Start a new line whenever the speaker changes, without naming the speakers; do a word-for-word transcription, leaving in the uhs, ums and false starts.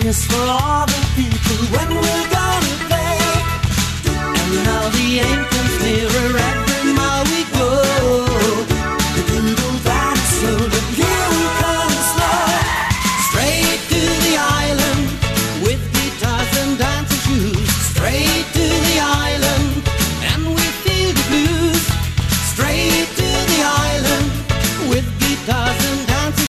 is for all the people when we're gonna play. And now the ain't